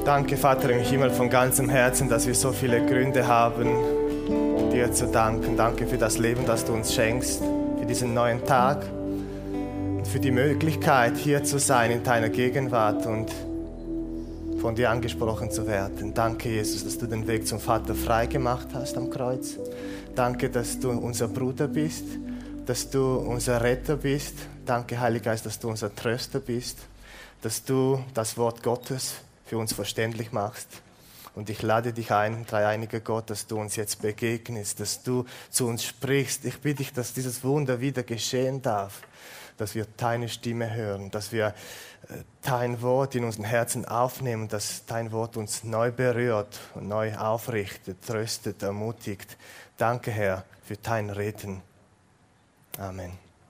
Danke, Vater im Himmel, von ganzem Herzen, dass wir so viele Gründe haben, dir zu danken. Danke für das Leben, das du uns schenkst, für diesen neuen Tag und für die Möglichkeit, hier zu sein in deiner Gegenwart und von dir angesprochen zu werden. Danke, Jesus, dass du den Weg zum Vater frei gemacht hast am Kreuz. Danke, dass du unser Bruder bist, dass du unser Retter bist. Danke, Heiliger Geist, dass du unser Tröster bist, dass du das Wort Gottes für uns verständlich machst. Und ich lade dich ein, dreieiniger Gott, dass du uns jetzt begegnest, dass du zu uns sprichst. Ich bitte dich, dass dieses Wunder wieder geschehen darf, dass wir deine Stimme hören, dass wir dein Wort in unseren Herzen aufnehmen, dass dein Wort uns neu berührt und neu aufrichtet, tröstet, ermutigt. Danke, Herr, für dein Reden. Amen.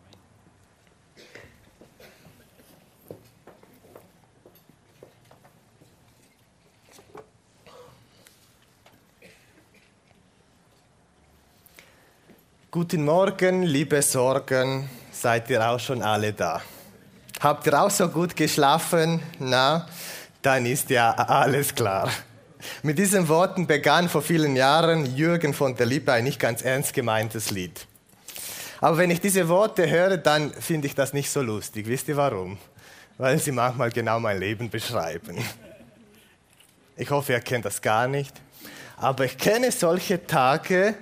Guten Morgen, liebe Sorgen, seid ihr auch schon alle da? Habt ihr auch so gut geschlafen? Na, dann ist ja alles klar. Mit diesen Worten begann vor vielen Jahren Jürgen von der Lippe ein nicht ganz ernst gemeintes Lied. Aber wenn ich diese Worte höre, dann finde ich das nicht so lustig. Wisst ihr warum? Weil sie manchmal genau mein Leben beschreiben. Ich hoffe, ihr kennt das gar nicht. Aber ich kenne solche Tage,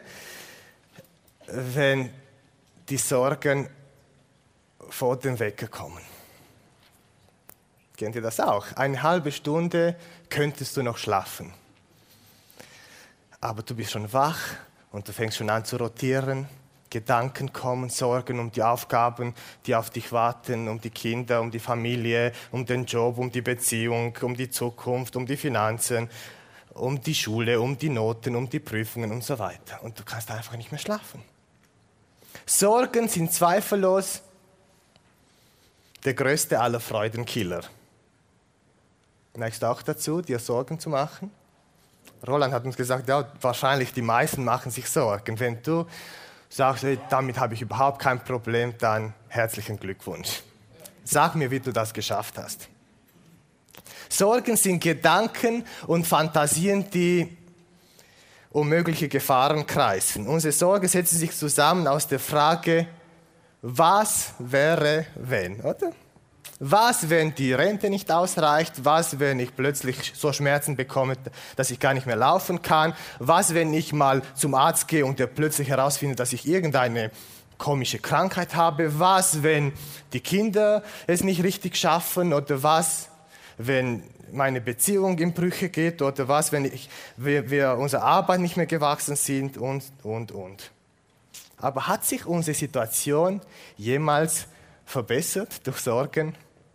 wenn die Sorgen vor den Wecker kommen. Kennt ihr das auch? Eine halbe Stunde könntest du noch schlafen. Aber du bist schon wach und du fängst schon an zu rotieren. Gedanken kommen, Sorgen um die Aufgaben, die auf dich warten, um die Kinder, um die Familie, um den Job, um die Beziehung, um die Zukunft, um die Finanzen, um die Schule, um die Noten, um die Prüfungen und so weiter. Und du kannst einfach nicht mehr schlafen. Sorgen sind zweifellos der größte aller Freudenkiller. Neigst du auch dazu, dir Sorgen zu machen? Roland hat uns gesagt, ja, wahrscheinlich die meisten machen sich Sorgen. Wenn du sagst, hey, damit habe ich überhaupt kein Problem, dann herzlichen Glückwunsch. Sag mir, wie du das geschafft hast. Sorgen sind Gedanken und Fantasien, die um mögliche Gefahren kreisen. Unsere Sorge setzt sich zusammen aus der Frage, was wäre, wenn, oder? Was, wenn die Rente nicht ausreicht? Was, wenn ich plötzlich so Schmerzen bekomme, dass ich gar nicht mehr laufen kann? Was, wenn ich mal zum Arzt gehe und der plötzlich herausfindet, dass ich irgendeine komische Krankheit habe? Was, wenn die Kinder es nicht richtig schaffen? Oder was, wenn meine Beziehung in Brüche geht? Oder was, wenn wir unserer Arbeit nicht mehr gewachsen sind? Und. Aber hat sich unsere Situation jemals verbessert durch Sorgen?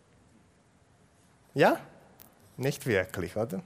Ja? Nicht wirklich, oder?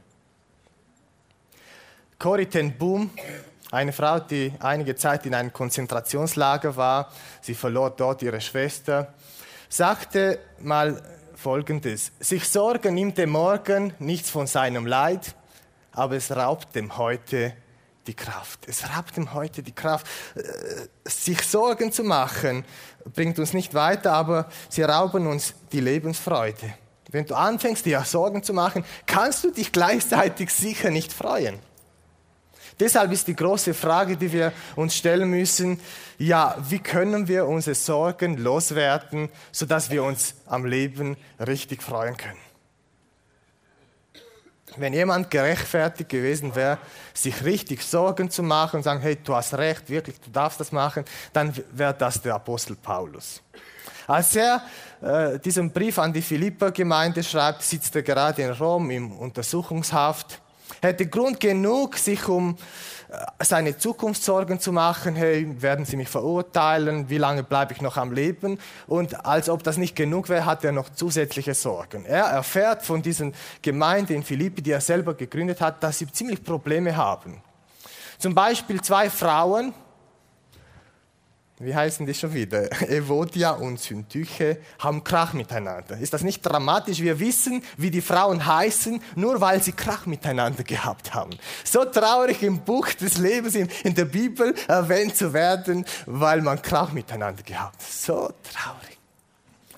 Corrie ten Boom, eine Frau, die einige Zeit in einem Konzentrationslager war, sie verlor dort ihre Schwester, sagte mal Folgendes: Sich Sorgen nimmt dem Morgen nichts von seinem Leid, aber es raubt dem Heute die Kraft. Es raubt dem Heute die Kraft. Sich Sorgen zu machen, bringt uns nicht weiter, aber sie rauben uns die Lebensfreude. Wenn du anfängst, dir Sorgen zu machen, kannst du dich gleichzeitig sicher nicht freuen. Deshalb ist die große Frage, die wir uns stellen müssen, ja, wie können wir unsere Sorgen loswerden, sodass wir uns am Leben richtig freuen können? Wenn jemand gerechtfertigt gewesen wäre, sich richtig Sorgen zu machen und sagen, hey, du hast recht, wirklich, du darfst das machen, dann wäre das der Apostel Paulus. Als er diesen Brief an die Philipper-Gemeinde schreibt, sitzt er gerade in Rom im Untersuchungshaft. Er hätte Grund genug, sich um seine Zukunft Sorgen zu machen. Hey, werden sie mich verurteilen? Wie lange bleibe ich noch am Leben? Und als ob das nicht genug wäre, hat er noch zusätzliche Sorgen. Er erfährt von diesen Gemeinde in Philippi, die er selber gegründet hat, dass sie ziemlich Probleme haben. Zum Beispiel 2 Frauen, wie heißen die schon wieder? Evodia und Syntyche haben Krach miteinander. Ist das nicht dramatisch? Wir wissen, wie die Frauen heißen, nur weil sie Krach miteinander gehabt haben. So traurig im Buch des Lebens in der Bibel erwähnt zu werden, weil man Krach miteinander gehabt hat. So traurig.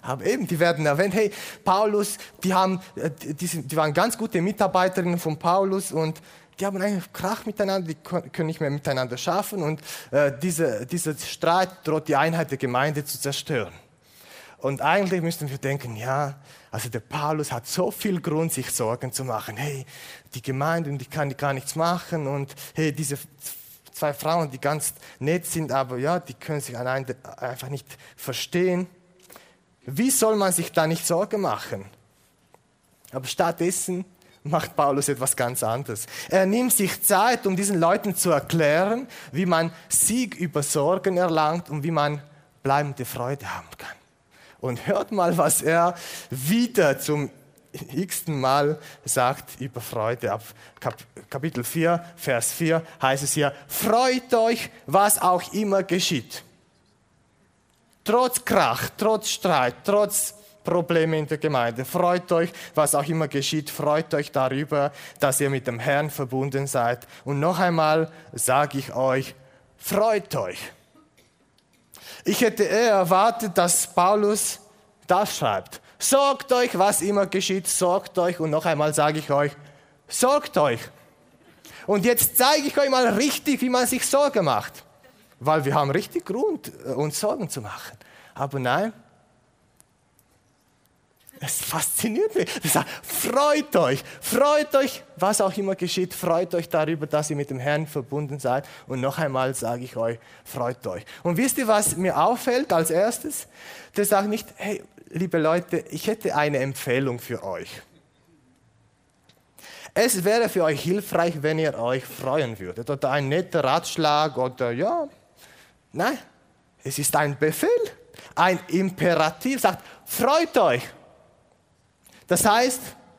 Aber eben, die werden erwähnt, hey, Paulus, die waren ganz gute Mitarbeiterinnen von Paulus und die haben eigentlich Krach miteinander, die können nicht mehr miteinander schaffen und dieser Streit droht die Einheit der Gemeinde zu zerstören. Und eigentlich müssten wir denken, ja, also der Paulus hat so viel Grund, sich Sorgen zu machen. Hey, die Gemeinde, die kann gar nichts machen und hey, diese 2 Frauen, die ganz nett sind, aber ja, die können sich einander einfach nicht verstehen. Wie soll man sich da nicht Sorgen machen? Aber stattdessen macht Paulus etwas ganz anderes. Er nimmt sich Zeit, um diesen Leuten zu erklären, wie man Sieg über Sorgen erlangt und wie man bleibende Freude haben kann. Und hört mal, was er wieder zum x-ten Mal sagt über Freude. Ab Kapitel 4, Vers 4 heißt es hier, freut euch, was auch immer geschieht. Trotz Krach, trotz Streit, trotz Probleme in der Gemeinde. Freut euch, was auch immer geschieht. Freut euch darüber, dass ihr mit dem Herrn verbunden seid. Und noch einmal sage ich euch, freut euch. Ich hätte eher erwartet, dass Paulus das schreibt. Sorgt euch, was immer geschieht, sorgt euch. Und noch einmal sage ich euch, sorgt euch. Und jetzt zeige ich euch mal richtig, wie man sich Sorgen macht. Weil wir haben richtig Grund, uns Sorgen zu machen. Aber nein, es fasziniert mich. Er sagt, freut euch, was auch immer geschieht, freut euch darüber, dass ihr mit dem Herrn verbunden seid. Und noch einmal sage ich euch, freut euch. Und wisst ihr, was mir auffällt als erstes? Der sagt nicht, hey, liebe Leute, ich hätte eine Empfehlung für euch. Es wäre für euch hilfreich, wenn ihr euch freuen würdet. Oder ein netter Ratschlag oder ja. Nein, es ist ein Befehl, ein Imperativ, sagt, freut euch. Das heißt,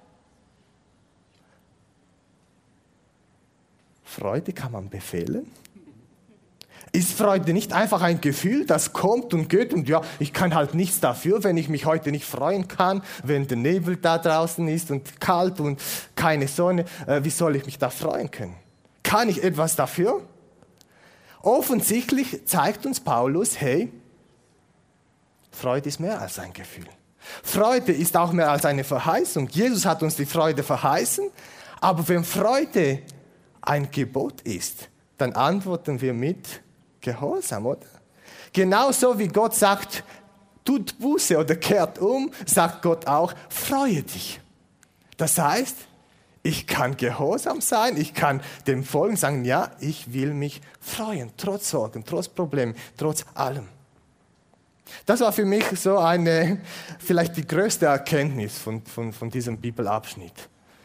Freude kann man befehlen. Ist Freude nicht einfach ein Gefühl, das kommt und geht und ja, ich kann halt nichts dafür, wenn ich mich heute nicht freuen kann, wenn der Nebel da draußen ist und kalt und keine Sonne, wie soll ich mich da freuen können? Kann ich etwas dafür? Offensichtlich zeigt uns Paulus, hey, Freude ist mehr als ein Gefühl. Freude ist auch mehr als eine Verheißung. Jesus hat uns die Freude verheißen, aber wenn Freude ein Gebot ist, dann antworten wir mit Gehorsam, oder? Genauso wie Gott sagt, tut Buße oder kehrt um, sagt Gott auch, freue dich. Das heißt, ich kann gehorsam sein, ich kann dem folgen, sagen, ja, ich will mich freuen, trotz Sorgen, trotz Problemen, trotz allem. Das war für mich so vielleicht die größte Erkenntnis von diesem Bibelabschnitt.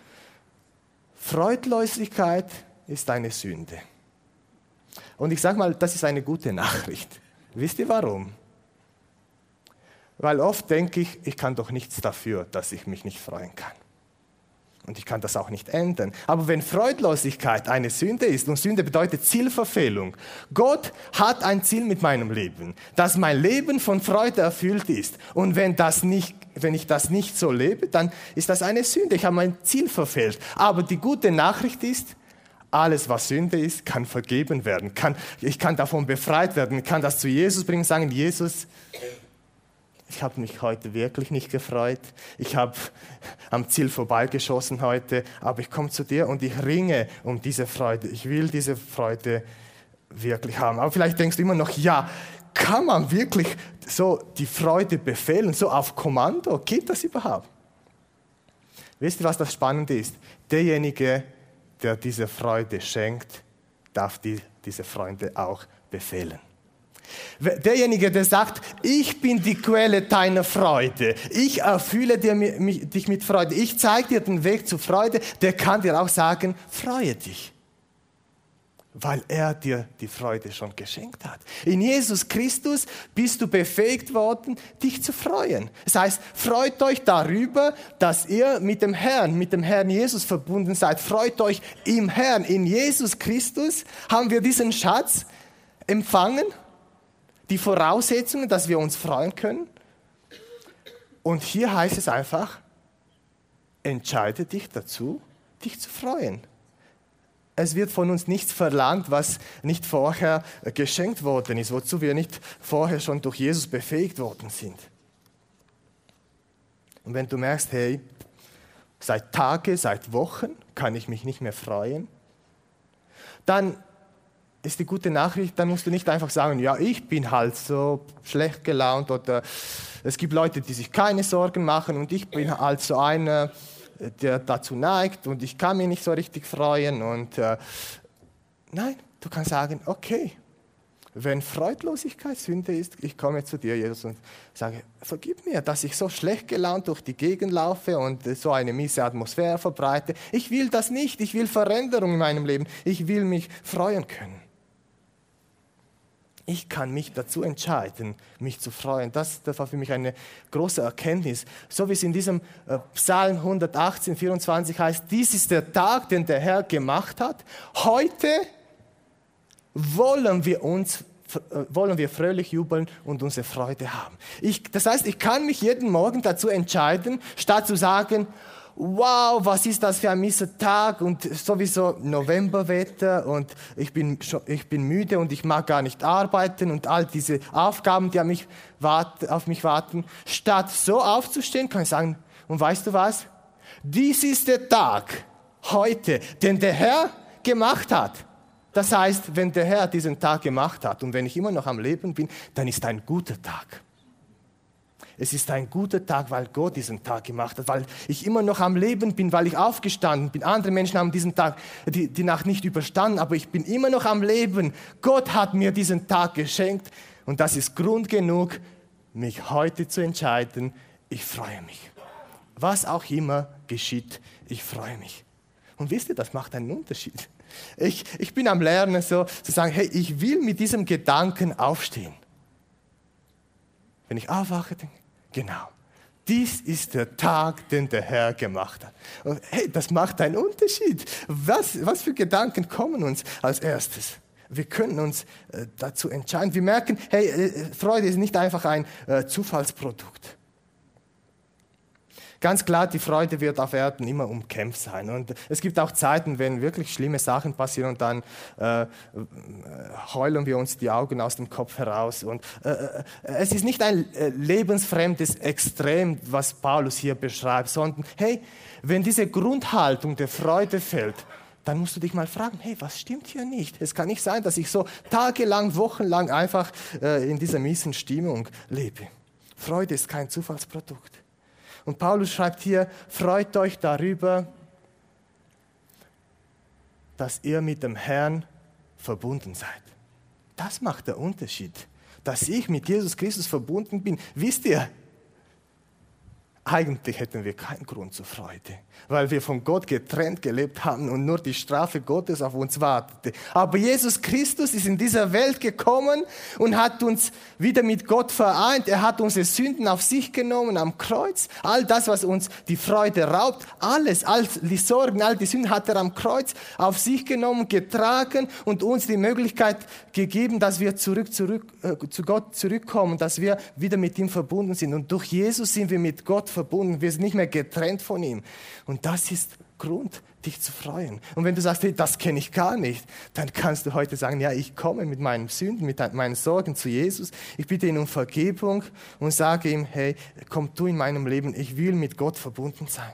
Freudlosigkeit ist eine Sünde. Und ich sage mal, das ist eine gute Nachricht. Wisst ihr warum? Weil oft denke ich, ich kann doch nichts dafür, dass ich mich nicht freuen kann. Und ich kann das auch nicht ändern. Aber wenn Freudlosigkeit eine Sünde ist, und Sünde bedeutet Zielverfehlung, Gott hat ein Ziel mit meinem Leben, dass mein Leben von Freude erfüllt ist. Und wenn ich das nicht so lebe, dann ist das eine Sünde. Ich habe mein Ziel verfehlt. Aber die gute Nachricht ist, alles, was Sünde ist, kann vergeben werden. Ich kann davon befreit werden. Ich kann das zu Jesus bringen und sagen, Jesus, ich habe mich heute wirklich nicht gefreut. Ich habe am Ziel vorbeigeschossen heute, aber ich komme zu dir und ich ringe um diese Freude. Ich will diese Freude wirklich haben. Aber vielleicht denkst du immer noch, ja, kann man wirklich so die Freude befehlen, so auf Kommando? Geht das überhaupt? Wisst ihr, was das Spannende ist? Derjenige, der diese Freude schenkt, darf diese Freude auch befehlen. Derjenige, der sagt, ich bin die Quelle deiner Freude, ich erfülle dich mit Freude, ich zeige dir den Weg zur Freude, der kann dir auch sagen, freue dich, weil er dir die Freude schon geschenkt hat. In Jesus Christus bist du befähigt worden, dich zu freuen. Das heißt, freut euch darüber, dass ihr mit dem Herrn Jesus verbunden seid. Freut euch im Herrn, in Jesus Christus haben wir diesen Schatz empfangen, die Voraussetzungen, dass wir uns freuen können. Und hier heißt es einfach, entscheide dich dazu, dich zu freuen. Es wird von uns nichts verlangt, was nicht vorher geschenkt worden ist, wozu wir nicht vorher schon durch Jesus befähigt worden sind. Und wenn du merkst, hey, seit Tagen, seit Wochen kann ich mich nicht mehr freuen, dann ist die gute Nachricht, dann musst du nicht einfach sagen, ja, ich bin halt so schlecht gelaunt oder es gibt Leute, die sich keine Sorgen machen und ich bin halt so einer, der dazu neigt und ich kann mich nicht so richtig freuen. Und nein, du kannst sagen, okay, wenn Freudlosigkeit Sünde ist, ich komme zu dir, Jesus, und sage, vergib mir, dass ich so schlecht gelaunt durch die Gegend laufe und so eine miese Atmosphäre verbreite. Ich will das nicht, ich will Veränderung in meinem Leben, ich will mich freuen können. Ich kann mich dazu entscheiden, mich zu freuen. Das war für mich eine große Erkenntnis. So wie es in diesem Psalm 118, 24 heißt, dies ist der Tag, den der Herr gemacht hat. Heute wollen wir fröhlich jubeln und unsere Freude haben. Das heißt, ich kann mich jeden Morgen dazu entscheiden, statt zu sagen, wow, was ist das für ein mieser Tag und sowieso Novemberwetter und ich bin müde und ich mag gar nicht arbeiten und all diese Aufgaben, die auf mich warten. Statt so aufzustehen, kann ich sagen, und weißt du was? Dies ist der Tag, heute, den der Herr gemacht hat. Das heißt, wenn der Herr diesen Tag gemacht hat und wenn ich immer noch am Leben bin, dann ist ein guter Tag. Es ist ein guter Tag, weil Gott diesen Tag gemacht hat, weil ich immer noch am Leben bin, weil ich aufgestanden bin. Andere Menschen haben diesen Tag, die Nacht nicht überstanden, aber ich bin immer noch am Leben. Gott hat mir diesen Tag geschenkt und das ist Grund genug, mich heute zu entscheiden, ich freue mich. Was auch immer geschieht, ich freue mich. Und wisst ihr, das macht einen Unterschied. Ich bin am Lernen, so zu sagen, hey, ich will mit diesem Gedanken aufstehen. Wenn ich aufwache, denke ich, genau, dies ist der Tag, den der Herr gemacht hat. Und hey, das macht einen Unterschied. Was für Gedanken kommen uns als erstes? Wir können uns dazu entscheiden. Wir merken, hey, Freude ist nicht einfach ein Zufallsprodukt. Ganz klar, die Freude wird auf Erden immer umkämpft sein. Und es gibt auch Zeiten, wenn wirklich schlimme Sachen passieren und dann heulen wir uns die Augen aus dem Kopf heraus. Und es ist nicht ein lebensfremdes Extrem, was Paulus hier beschreibt, sondern hey, wenn diese Grundhaltung der Freude fällt, dann musst du dich mal fragen, hey, was stimmt hier nicht? Es kann nicht sein, dass ich so tagelang, wochenlang einfach in dieser miesen Stimmung lebe. Freude ist kein Zufallsprodukt. Und Paulus schreibt hier, freut euch darüber, dass ihr mit dem Herrn verbunden seid. Das macht den Unterschied, dass ich mit Jesus Christus verbunden bin. Wisst ihr, eigentlich hätten wir keinen Grund zur Freude, weil wir von Gott getrennt gelebt haben und nur die Strafe Gottes auf uns wartete. Aber Jesus Christus ist in dieser Welt gekommen und hat uns wieder mit Gott vereint. Er hat unsere Sünden auf sich genommen am Kreuz. All das, was uns die Freude raubt, all die Sorgen, all die Sünden hat er am Kreuz auf sich genommen, getragen und uns die Möglichkeit gegeben, dass wir zu Gott zurückkommen, dass wir wieder mit ihm verbunden sind. Und durch Jesus sind wir mit Gott verbunden, wir sind nicht mehr getrennt von ihm. Und das ist Grund, dich zu freuen. Und wenn du sagst, hey, das kenne ich gar nicht, dann kannst du heute sagen, ja, ich komme mit meinen Sünden, mit meinen Sorgen zu Jesus, ich bitte ihn um Vergebung und sage ihm, hey, komm du in meinem Leben, ich will mit Gott verbunden sein,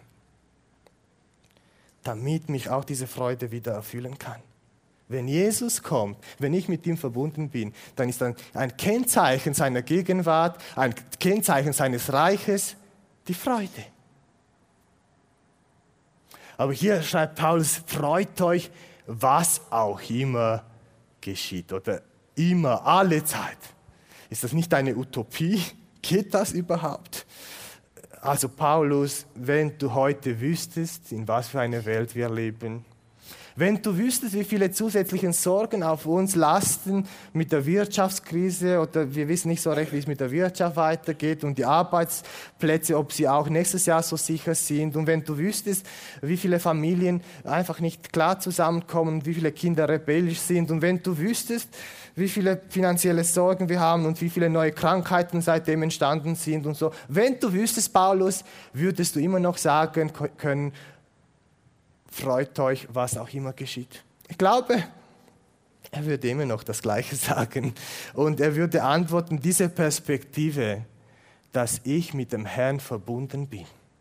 damit mich auch diese Freude wieder erfüllen kann. Wenn Jesus kommt, wenn ich mit ihm verbunden bin, dann ist dann ein Kennzeichen seiner Gegenwart, ein Kennzeichen seines Reiches, die Freude. Aber hier schreibt Paulus, freut euch, was auch immer geschieht oder immer, alle Zeit. Ist das nicht eine Utopie? Geht das überhaupt? Also Paulus, wenn du heute wüsstest, in was für einer Welt wir leben, wenn du wüsstest, wie viele zusätzlichen Sorgen auf uns lasten mit der Wirtschaftskrise oder wir wissen nicht so recht, wie es mit der Wirtschaft weitergeht und die Arbeitsplätze, ob sie auch nächstes Jahr so sicher sind. Und wenn du wüsstest, wie viele Familien einfach nicht klar zusammenkommen, wie viele Kinder rebellisch sind und wenn du wüsstest, wie viele finanzielle Sorgen wir haben und wie viele neue Krankheiten seitdem entstanden sind und so. Wenn du wüsstest, Paulus, würdest du immer noch sagen können, freut euch, was auch immer geschieht. Ich glaube, er würde immer noch das Gleiche sagen. Und er würde antworten, diese Perspektive, dass ich mit dem Herrn verbunden bin.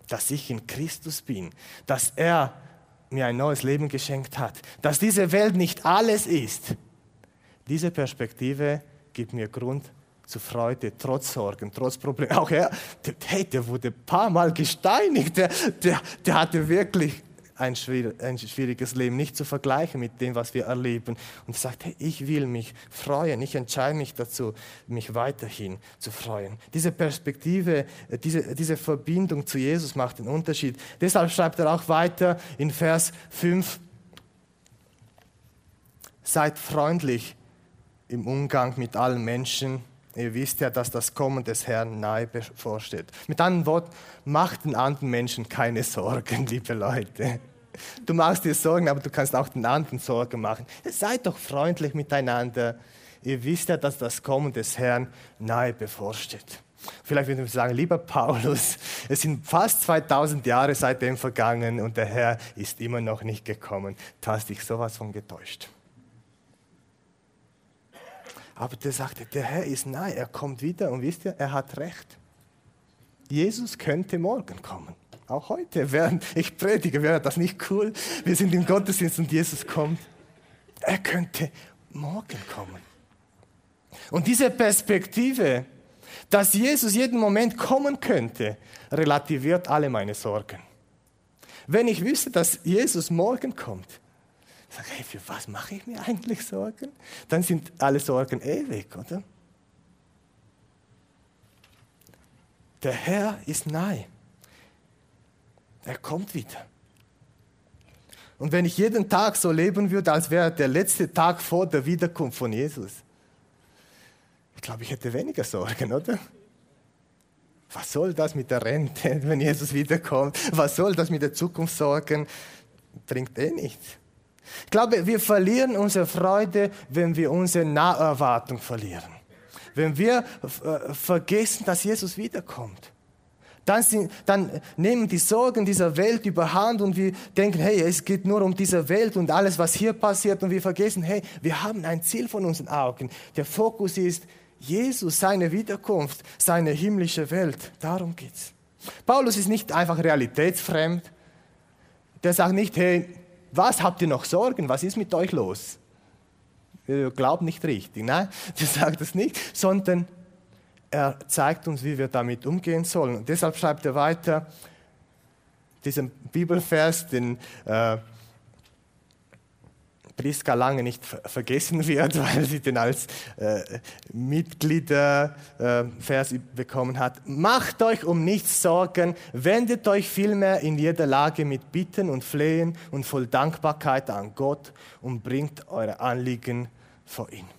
dass ich in Christus bin, dass er mir ein neues Leben geschenkt hat, dass diese Welt nicht alles ist. Diese Perspektive gibt mir Grund zur Freude, trotz Sorgen, trotz Problemen. Auch er, der wurde ein paar Mal gesteinigt, der hatte wirklich ein schwieriges Leben, nicht zu vergleichen mit dem, was wir erleben. Und er sagt, hey, ich will mich freuen, ich entscheide mich dazu, mich weiterhin zu freuen. Diese Perspektive, diese Verbindung zu Jesus macht den Unterschied. Deshalb schreibt er auch weiter in Vers 5, seid freundlich im Umgang mit allen Menschen. Ihr wisst ja, dass das Kommen des Herrn nahe bevorsteht. Mit anderen Worten, macht den anderen Menschen keine Sorgen, liebe Leute. Du machst dir Sorgen, aber du kannst auch den anderen Sorgen machen. Seid doch freundlich miteinander. Ihr wisst ja, dass das Kommen des Herrn nahe bevorsteht. Vielleicht würden wir sagen, lieber Paulus, es sind fast 2000 Jahre seitdem vergangen und der Herr ist immer noch nicht gekommen. Du hast dich sowas von getäuscht. Aber der sagte, der Herr ist nahe, er kommt wieder und wisst ihr, er hat recht. Jesus könnte morgen kommen. Auch heute, während ich predige, wäre das nicht cool? Wir sind im Gottesdienst und Jesus kommt. Er könnte morgen kommen. Und diese Perspektive, dass Jesus jeden Moment kommen könnte, relativiert alle meine Sorgen. Wenn ich wüsste, dass Jesus morgen kommt, sage ich, hey, für was mache ich mir eigentlich Sorgen? Dann sind alle Sorgen weg, oder? Der Herr ist nahe. Er kommt wieder. Und wenn ich jeden Tag so leben würde, als wäre der letzte Tag vor der Wiederkunft von Jesus, ich glaube, ich hätte weniger Sorgen, oder? Was soll das mit der Rente, wenn Jesus wiederkommt? Was soll das mit der Zukunft sorgen? Bringt nichts. Ich glaube, wir verlieren unsere Freude, wenn wir unsere Naherwartung verlieren. Wenn wir vergessen, dass Jesus wiederkommt. Dann nehmen die Sorgen dieser Welt überhand und wir denken, hey, es geht nur um diese Welt und alles, was hier passiert. Und wir vergessen, hey, wir haben ein Ziel von unseren Augen. Der Fokus ist Jesus, seine Wiederkunft, seine himmlische Welt. Darum geht's. Paulus ist nicht einfach realitätsfremd. Der sagt nicht, hey, was, habt ihr noch Sorgen? Was ist mit euch los? Ihr glaubt nicht richtig. Nein, der sagt das nicht, sondern er zeigt uns, wie wir damit umgehen sollen. Und deshalb schreibt er weiter, diesen Bibelvers, den Priska lange nicht vergessen wird, weil sie den als Mitgliedervers bekommen hat. Macht euch um nichts Sorgen, wendet euch vielmehr in jeder Lage mit Bitten und Flehen und voll Dankbarkeit an Gott und bringt eure Anliegen vor ihn.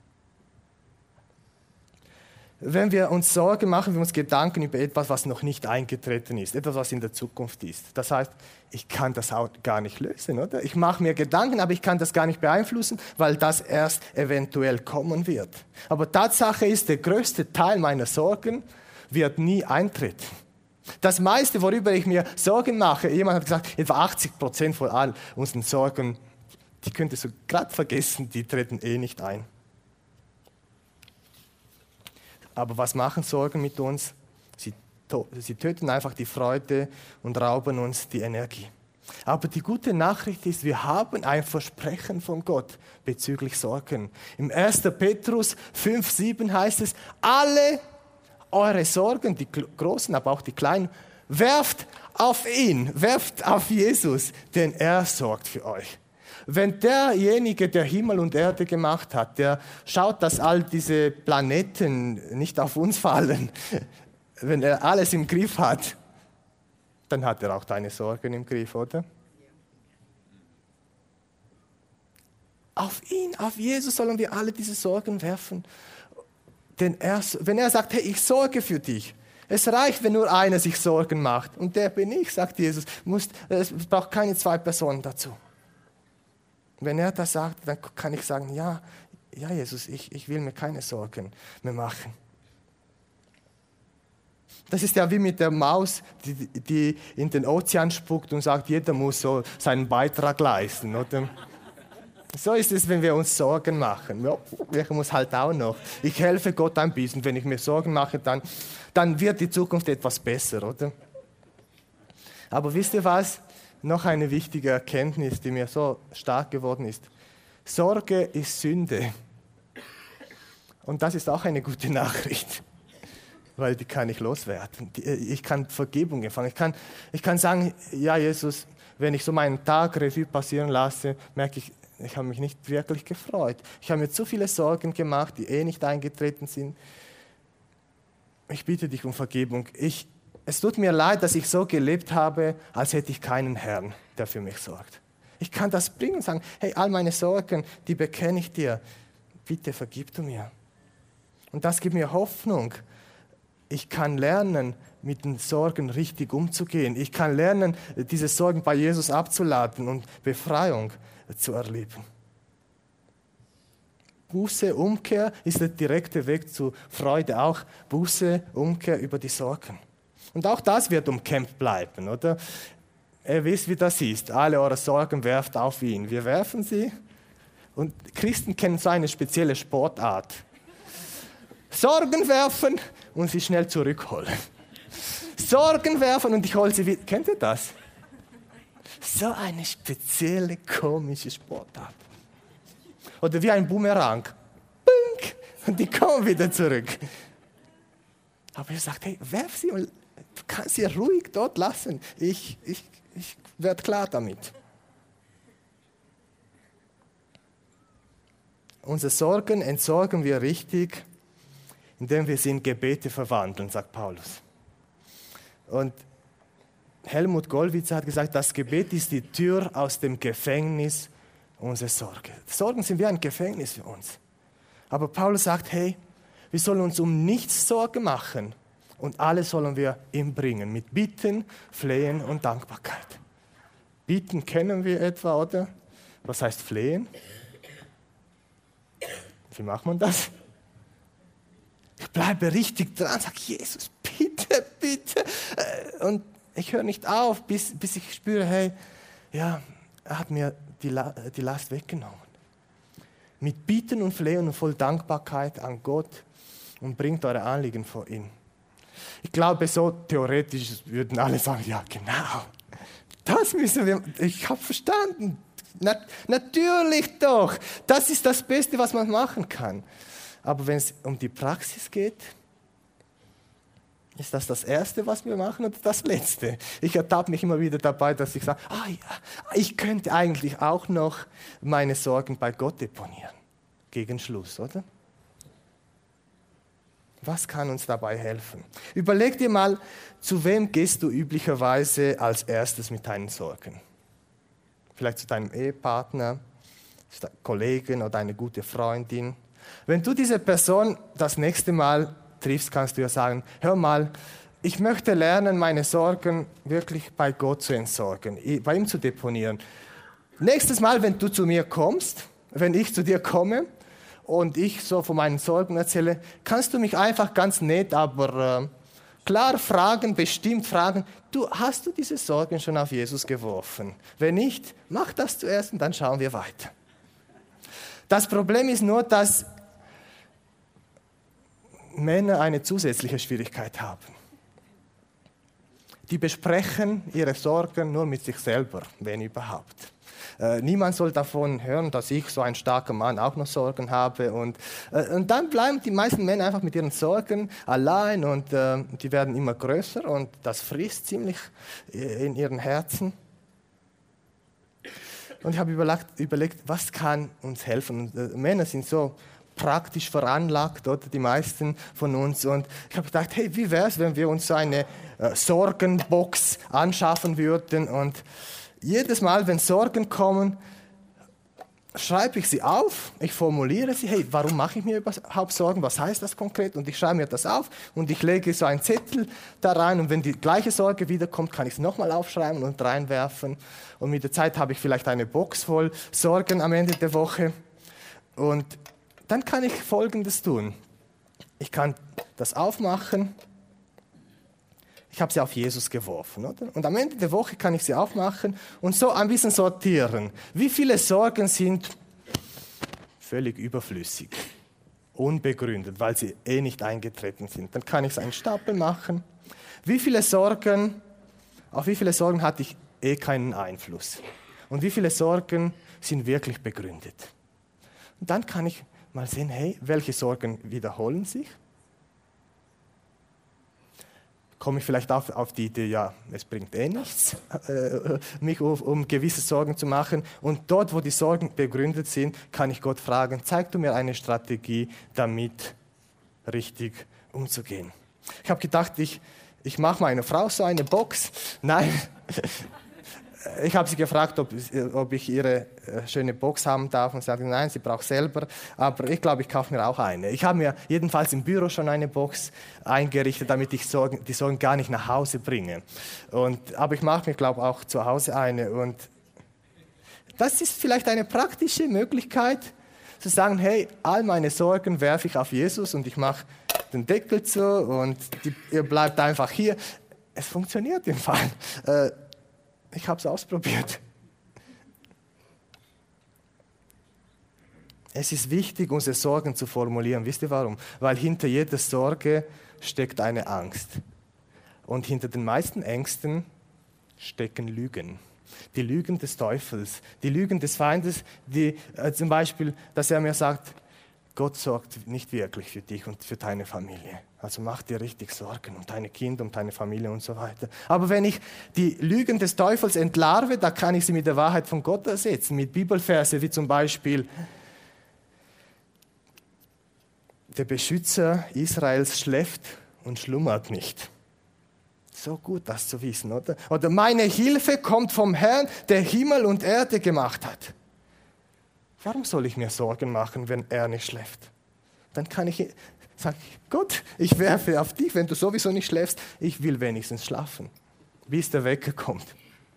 Wenn wir uns Sorgen machen, wir uns Gedanken über etwas, was noch nicht eingetreten ist, etwas, was in der Zukunft ist. Das heißt, ich kann das auch gar nicht lösen, oder? Ich mache mir Gedanken, aber ich kann das gar nicht beeinflussen, weil das erst eventuell kommen wird. Aber Tatsache ist, der größte Teil meiner Sorgen wird nie eintreten. Das meiste, worüber ich mir Sorgen mache, jemand hat gesagt, etwa 80% von all unseren Sorgen, die könntest du gerade vergessen, die treten nicht ein. Aber was machen Sorgen mit uns? Sie töten einfach die Freude und rauben uns die Energie. Aber die gute Nachricht ist, wir haben ein Versprechen von Gott bezüglich Sorgen. Im 1. Petrus 5,7 heißt es, alle eure Sorgen, die großen, aber auch die kleinen, werft auf ihn, werft auf Jesus, denn er sorgt für euch. Wenn derjenige, der Himmel und Erde gemacht hat, der schaut, dass all diese Planeten nicht auf uns fallen, wenn er alles im Griff hat, dann hat er auch deine Sorgen im Griff, oder? Auf ihn, auf Jesus sollen wir alle diese Sorgen werfen. Denn wenn er sagt, hey, ich sorge für dich, es reicht, wenn nur einer sich Sorgen macht. Und der bin ich, sagt Jesus. Es braucht keine zwei Personen dazu. Wenn er das sagt, dann kann ich sagen, ja Jesus, ich will mir keine Sorgen mehr machen. Das ist ja wie mit der Maus, die in den Ozean spuckt und sagt, jeder muss so seinen Beitrag leisten. Oder? So ist es, wenn wir uns Sorgen machen. Ja, ich muss halt auch noch. Ich helfe Gott ein bisschen. Wenn ich mir Sorgen mache, dann wird die Zukunft etwas besser, oder? Aber wisst ihr was? Noch eine wichtige Erkenntnis, die mir so stark geworden ist. Sorge ist Sünde. Und das ist auch eine gute Nachricht, weil die kann ich loswerden. Ich kann Vergebung empfangen. Ich kann sagen, ja Jesus, wenn ich so meinen Tag Revue passieren lasse, merke ich, ich habe mich nicht wirklich gefreut. Ich habe mir zu viele Sorgen gemacht, die nicht eingetreten sind. Ich bitte dich um Vergebung. Es tut mir leid, dass ich so gelebt habe, als hätte ich keinen Herrn, der für mich sorgt. Ich kann das bringen und sagen, hey, all meine Sorgen, die bekenne ich dir. Bitte vergib du mir. Und das gibt mir Hoffnung. Ich kann lernen, mit den Sorgen richtig umzugehen. Ich kann lernen, diese Sorgen bei Jesus abzuladen und Befreiung zu erleben. Buße, Umkehr ist der direkte Weg zu Freude. Auch Buße, Umkehr über die Sorgen. Und auch das wird umkämpft bleiben, oder? Ihr wisst, wie das ist. Alle eure Sorgen werft auf ihn. Wir werfen sie. Und Christen kennen so eine spezielle Sportart. Sorgen werfen und sie schnell zurückholen. Sorgen werfen und ich hole sie wieder. Kennt ihr das? So eine spezielle, komische Sportart. Oder wie ein Boomerang. Bink, und die kommen wieder zurück. Aber ihr sagt, hey, werf sie und du kannst sie ruhig dort lassen. Ich werde klar damit. Unsere Sorgen entsorgen wir richtig, indem wir sie in Gebete verwandeln, sagt Paulus. Und Helmut Gollwitzer hat gesagt, das Gebet ist die Tür aus dem Gefängnis unserer Sorge. Sorgen sind wie ein Gefängnis für uns. Aber Paulus sagt, hey, wir sollen uns um nichts Sorge machen und alles sollen wir ihm bringen, mit Bitten, Flehen und Dankbarkeit. Bitten kennen wir etwa, oder? Was heißt Flehen? Wie macht man das? Ich bleibe richtig dran, sage Jesus, bitte, bitte. Und ich höre nicht auf, bis ich spüre, hey, ja, er hat mir die Last weggenommen. Mit Bitten und Flehen und voll Dankbarkeit an Gott und bringt eure Anliegen vor ihn. Ich glaube, so theoretisch würden alle sagen, ja genau, das müssen wir, ich habe verstanden. Natürlich doch, das ist das Beste, was man machen kann. Aber wenn es um die Praxis geht, ist das Erste, was wir machen, oder das Letzte? Ich ertappe mich immer wieder dabei, dass ich sage, ja, ich könnte eigentlich auch noch meine Sorgen bei Gott deponieren. Gegen Schluss, oder? Was kann uns dabei helfen? Überleg dir mal, zu wem gehst du üblicherweise als erstes mit deinen Sorgen? Vielleicht zu deinem Ehepartner, zu deinem Kollegen oder eine gute Freundin. Wenn du diese Person das nächste Mal triffst, kannst du ja sagen, hör mal, ich möchte lernen, meine Sorgen wirklich bei Gott zu entsorgen, bei ihm zu deponieren. Nächstes Mal, wenn du zu mir kommst, wenn ich zu dir komme und ich so von meinen Sorgen erzähle, kannst du mich einfach ganz nett, aber klar fragen, bestimmt fragen, hast du diese Sorgen schon auf Jesus geworfen? Wenn nicht, mach das zuerst und dann schauen wir weiter. Das Problem ist nur, dass Männer eine zusätzliche Schwierigkeit haben. Die besprechen ihre Sorgen nur mit sich selber, wenn überhaupt. Niemand soll davon hören, dass ich, so ein starker Mann, auch noch Sorgen habe. Und dann bleiben die meisten Männer einfach mit ihren Sorgen allein und die werden immer größer und das frisst ziemlich in ihren Herzen. Und ich habe überlegt, was kann uns helfen? Und, Männer sind so praktisch veranlagt, oder die meisten von uns. Und ich habe gedacht, hey, wie wäre es, wenn wir uns so eine Sorgenbox anschaffen würden und jedes Mal, wenn Sorgen kommen, schreibe ich sie auf, ich formuliere sie, hey, warum mache ich mir überhaupt Sorgen, was heißt das konkret? Und ich schreibe mir das auf und ich lege so einen Zettel da rein und wenn die gleiche Sorge wiederkommt, kann ich es nochmal aufschreiben und reinwerfen. Und mit der Zeit habe ich vielleicht eine Box voll Sorgen am Ende der Woche. Und dann kann ich Folgendes tun. Ich kann das aufmachen. Ich habe sie auf Jesus geworfen, oder? Und am Ende der Woche kann ich sie aufmachen und so ein bisschen sortieren. Wie viele Sorgen sind völlig überflüssig, unbegründet, weil sie nicht eingetreten sind? Dann kann ich einen Stapel machen. Wie viele Sorgen, auf wie viele Sorgen hatte ich keinen Einfluss? Und wie viele Sorgen sind wirklich begründet? Und dann kann ich mal sehen, hey, welche Sorgen wiederholen sich? Komme ich vielleicht auf die Idee, ja, es bringt nichts, mich um gewisse Sorgen zu machen. Und dort, wo die Sorgen begründet sind, kann ich Gott fragen, zeig du mir eine Strategie, damit richtig umzugehen. Ich habe gedacht, ich mache meiner Frau so eine Box. Nein, ich habe sie gefragt, ob ich ihre schöne Box haben darf, und sie sagte, nein, sie braucht selber, aber ich glaube, ich kaufe mir auch eine. Ich habe mir jedenfalls im Büro schon eine Box eingerichtet, damit ich die Sorgen gar nicht nach Hause bringe. Aber ich mache mir, glaube ich, auch zu Hause eine. Und das ist vielleicht eine praktische Möglichkeit, zu sagen, hey, all meine Sorgen werfe ich auf Jesus und ich mache den Deckel zu und ihr bleibt einfach hier. Es funktioniert im Fall. Ich habe es ausprobiert. Es ist wichtig, unsere Sorgen zu formulieren. Wisst ihr warum? Weil hinter jeder Sorge steckt eine Angst. Und hinter den meisten Ängsten stecken Lügen. Die Lügen des Teufels, die Lügen des Feindes, die zum Beispiel, dass er mir sagt, Gott sorgt nicht wirklich für dich und für deine Familie. Also mach dir richtig Sorgen um deine Kinder, um deine Familie und so weiter. Aber wenn ich die Lügen des Teufels entlarve, da kann ich sie mit der Wahrheit von Gott ersetzen. Mit Bibelverse wie zum Beispiel, der Beschützer Israels schläft und schlummert nicht. So gut, das zu wissen, oder? Oder meine Hilfe kommt vom Herrn, der Himmel und Erde gemacht hat. Warum soll ich mir Sorgen machen, wenn er nicht schläft? Dann kann ich sagen, Gott, ich werfe auf dich, wenn du sowieso nicht schläfst, ich will wenigstens schlafen, bis der Wecker kommt.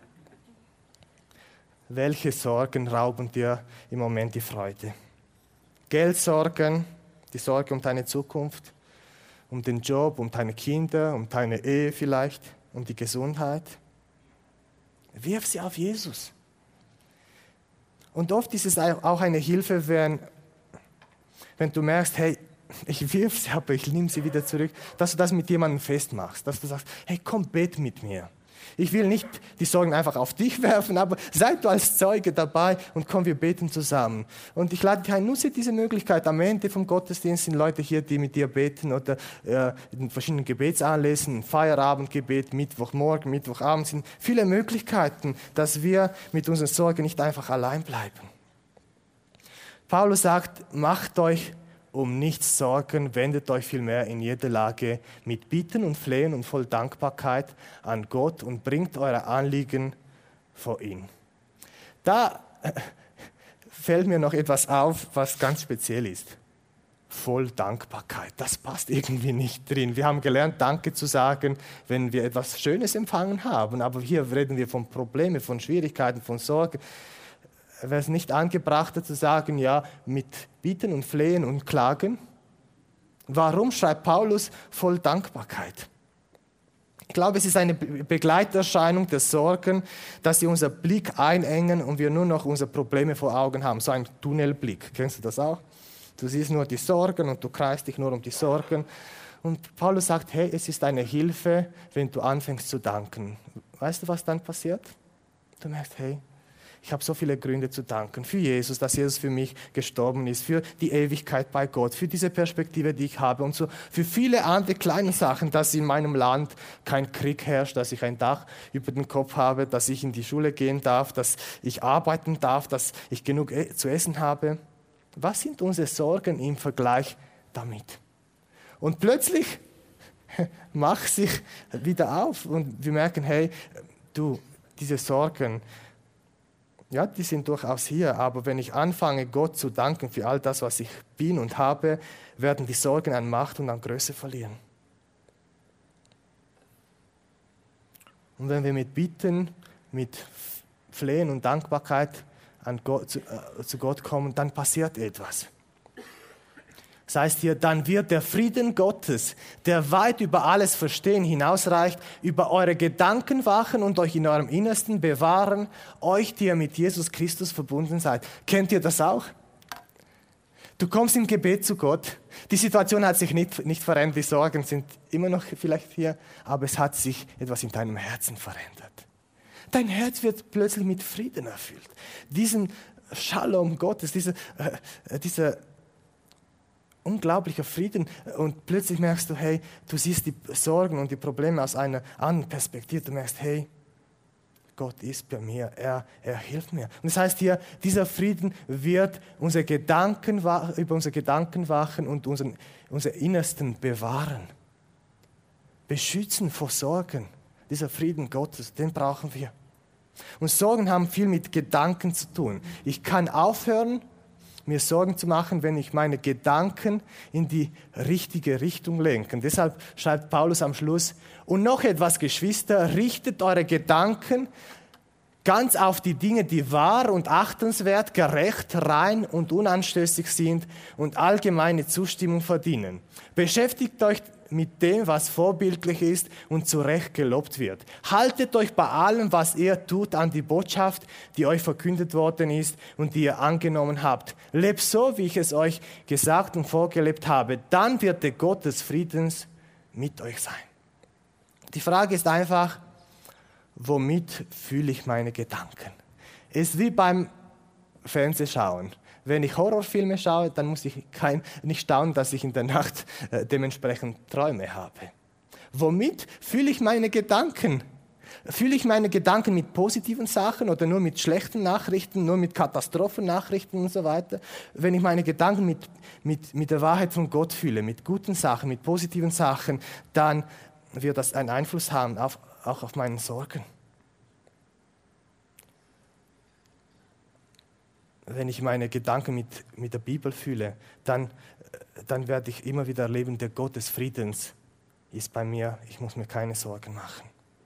Welche Sorgen rauben dir im Moment die Freude? Geldsorgen, die Sorge um deine Zukunft, um den Job, um deine Kinder, um deine Ehe vielleicht, um die Gesundheit. Wirf sie auf Jesus. Und oft ist es auch eine Hilfe, wenn du merkst, hey, ich wirf sie, aber ich nehme sie wieder zurück, dass du das mit jemandem festmachst, dass du sagst, hey, komm, bet mit mir. Ich will nicht die Sorgen einfach auf dich werfen, aber sei du als Zeuge dabei und komm, wir beten zusammen. Und ich lade dich ein, nutze diese Möglichkeit. Am Ende vom Gottesdienst sind Leute hier, die mit dir beten oder in verschiedenen Gebetsanlässen, Feierabendgebet, Mittwochmorgen, Mittwochabend, sind viele Möglichkeiten, dass wir mit unseren Sorgen nicht einfach allein bleiben. Paulus sagt, macht euch um nichts Sorgen, wendet euch vielmehr in jeder Lage mit Bitten und Flehen und voll Dankbarkeit an Gott und bringt eure Anliegen vor ihn. Da fällt mir noch etwas auf, was ganz speziell ist. Voll Dankbarkeit, das passt irgendwie nicht drin. Wir haben gelernt, Danke zu sagen, wenn wir etwas Schönes empfangen haben, aber hier reden wir von Problemen, von Schwierigkeiten, von Sorgen. Wäre es nicht angebrachter zu sagen, ja, mit Bitten und Flehen und Klagen? Warum schreibt Paulus voll Dankbarkeit? Ich glaube, es ist eine Begleiterscheinung der Sorgen, dass sie unser Blick einengen und wir nur noch unsere Probleme vor Augen haben. So ein Tunnelblick. Kennst du das auch? Du siehst nur die Sorgen und du kreist dich nur um die Sorgen. Und Paulus sagt, hey, es ist eine Hilfe, wenn du anfängst zu danken. Weißt du, was dann passiert? Du merkst, hey, ich habe so viele Gründe zu danken für Jesus, dass Jesus für mich gestorben ist, für die Ewigkeit bei Gott, für diese Perspektive, die ich habe und so für viele andere kleine Sachen, dass in meinem Land kein Krieg herrscht, dass ich ein Dach über den Kopf habe, dass ich in die Schule gehen darf, dass ich arbeiten darf, dass ich genug zu essen habe. Was sind unsere Sorgen im Vergleich damit? Und plötzlich macht sich wieder auf und wir merken, hey, diese Sorgen, ja, die sind durchaus hier, aber wenn ich anfange, Gott zu danken für all das, was ich bin und habe, werden die Sorgen an Macht und an Größe verlieren. Und wenn wir mit Bitten, mit Flehen und Dankbarkeit zu Gott kommen, dann passiert etwas. Das heißt hier, dann wird der Frieden Gottes, der weit über alles Verstehen hinausreicht, über eure Gedanken wachen und euch in eurem Innersten bewahren, euch, die ihr mit Jesus Christus verbunden seid. Kennt ihr das auch? Du kommst im Gebet zu Gott. Die Situation hat sich nicht verändert, die Sorgen sind immer noch vielleicht hier, aber es hat sich etwas in deinem Herzen verändert. Dein Herz wird plötzlich mit Frieden erfüllt. Diesen Shalom Gottes, dieser unglaubliche Frieden, und plötzlich merkst du, hey, du siehst die Sorgen und die Probleme aus einer anderen Perspektive. Du merkst, hey, Gott ist bei mir, er hilft mir. Und das heißt hier, dieser Frieden wird über unsere Gedanken wachen und unser Innersten bewahren. Beschützen vor Sorgen. Dieser Frieden Gottes, den brauchen wir. Und Sorgen haben viel mit Gedanken zu tun. Ich kann aufhören, mir Sorgen zu machen, wenn ich meine Gedanken in die richtige Richtung lenke. Deshalb schreibt Paulus am Schluss, und noch etwas, Geschwister, richtet eure Gedanken ganz auf die Dinge, die wahr und achtenswert, gerecht, rein und unanstößig sind und allgemeine Zustimmung verdienen. Beschäftigt euch mit dem, was vorbildlich ist und zu Recht gelobt wird. Haltet euch bei allem, was ihr tut, an die Botschaft, die euch verkündet worden ist und die ihr angenommen habt. Lebt so, wie ich es euch gesagt und vorgelebt habe. Dann wird der Gott des Friedens mit euch sein. Die Frage ist einfach, womit fühle ich meine Gedanken? Es ist wie beim Fernsehschauen. Wenn ich Horrorfilme schaue, dann muss ich nicht staunen, dass ich in der Nacht dementsprechend Träume habe. Womit fühle ich meine Gedanken? Fühle ich meine Gedanken mit positiven Sachen oder nur mit schlechten Nachrichten, nur mit Katastrophennachrichten und so weiter? Wenn ich meine Gedanken mit der Wahrheit von Gott fühle, mit guten Sachen, mit positiven Sachen, dann wird das einen Einfluss haben, auch auf meine Sorgen. Wenn ich meine Gedanken mit der Bibel fühle, dann werde ich immer wieder erleben, der Gott des Friedens ist bei mir. Ich muss mir keine Sorgen machen.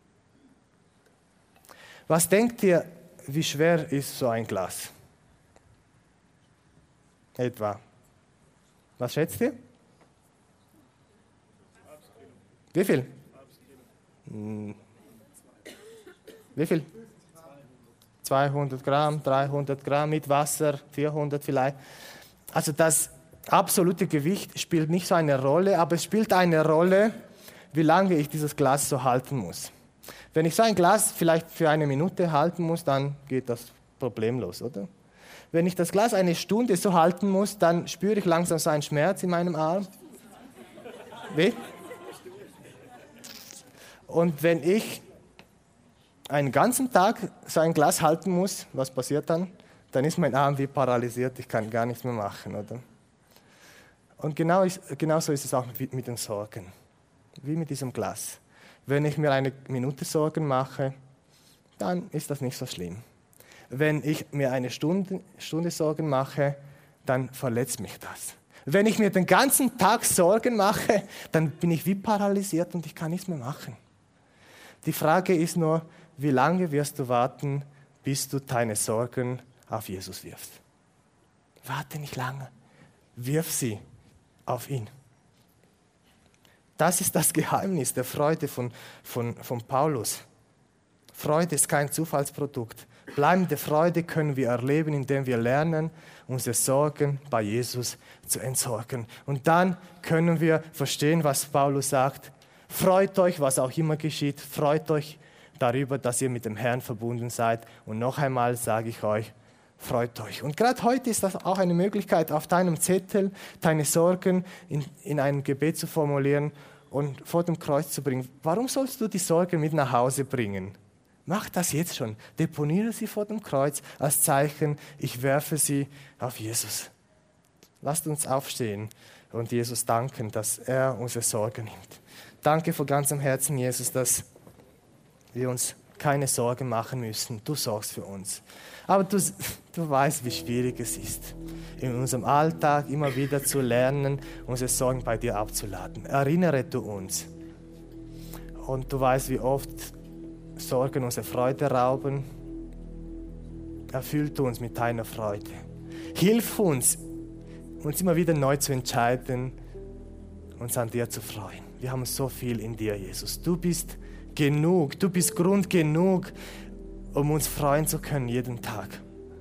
Was denkt ihr, wie schwer ist so ein Glas? Etwa. Was schätzt ihr? Wie viel? Wie viel? 200 Gramm, 300 Gramm mit Wasser, 400 vielleicht. Also das absolute Gewicht spielt nicht so eine Rolle, aber es spielt eine Rolle, wie lange ich dieses Glas so halten muss. Wenn ich so ein Glas vielleicht für 1 Minute halten muss, dann geht das problemlos, oder? Wenn ich das Glas 1 Stunde so halten muss, dann spüre ich langsam so einen Schmerz in meinem Arm. Wie? Und wenn ich einen ganzen Tag so ein Glas halten muss, was passiert dann? Dann ist mein Arm wie paralysiert, ich kann gar nichts mehr machen, oder? Und genauso ist es auch mit den Sorgen, wie mit diesem Glas. Wenn ich mir 1 Minute Sorgen mache, dann ist das nicht so schlimm. Wenn ich mir 1 Stunde Sorgen mache, dann verletzt mich das. Wenn ich mir den ganzen Tag Sorgen mache, dann bin ich wie paralysiert und ich kann nichts mehr machen. Die Frage ist nur, wie lange wirst du warten, bis du deine Sorgen auf Jesus wirfst? Warte nicht lange. Wirf sie auf ihn. Das ist das Geheimnis der Freude von Paulus. Freude ist kein Zufallsprodukt. Bleibende Freude können wir erleben, indem wir lernen, unsere Sorgen bei Jesus zu entsorgen. Und dann können wir verstehen, was Paulus sagt. Freut euch, was auch immer geschieht. Freut euch darüber, dass ihr mit dem Herrn verbunden seid. Und noch einmal sage ich euch, freut euch. Und gerade heute ist das auch eine Möglichkeit, auf deinem Zettel deine Sorgen in einem Gebet zu formulieren und vor dem Kreuz zu bringen. Warum sollst du die Sorgen mit nach Hause bringen? Mach das jetzt schon. Deponiere sie vor dem Kreuz als Zeichen, ich werfe sie auf Jesus. Lasst uns aufstehen und Jesus danken, dass er unsere Sorgen nimmt. Danke von ganzem Herzen, Jesus, dass wir uns keine Sorgen machen müssen. Du sorgst für uns. Aber du weißt, wie schwierig es ist, in unserem Alltag immer wieder zu lernen, unsere Sorgen bei dir abzuladen. Erinnere du uns. Und du weißt, wie oft Sorgen unsere Freude rauben. Erfüll du uns mit deiner Freude. Hilf uns immer wieder neu zu entscheiden, uns an dir zu freuen. Wir haben so viel in dir, Jesus. Du bist genug, du bist Grund genug, um uns freuen zu können jeden Tag.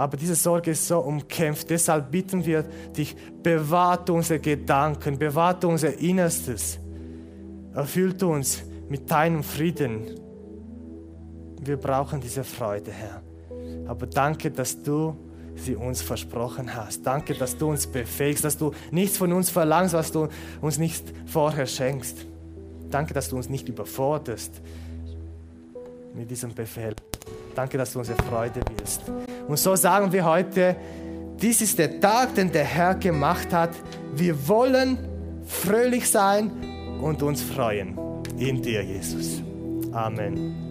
Aber diese Sorge ist so umkämpft. Deshalb bitten wir dich, bewahrt unsere Gedanken, bewahrt unser Innerstes. Erfüllt uns mit deinem Frieden. Wir brauchen diese Freude, Herr. Aber danke, dass du sie uns versprochen hast. Danke, dass du uns befähigst, dass du nichts von uns verlangst, was du uns nicht vorher schenkst. Danke, dass du uns nicht überforderst mit diesem Befehl. Danke, dass du unsere Freude willst. Und so sagen wir heute, dies ist der Tag, den der Herr gemacht hat. Wir wollen fröhlich sein und uns freuen in dir, Jesus. Amen.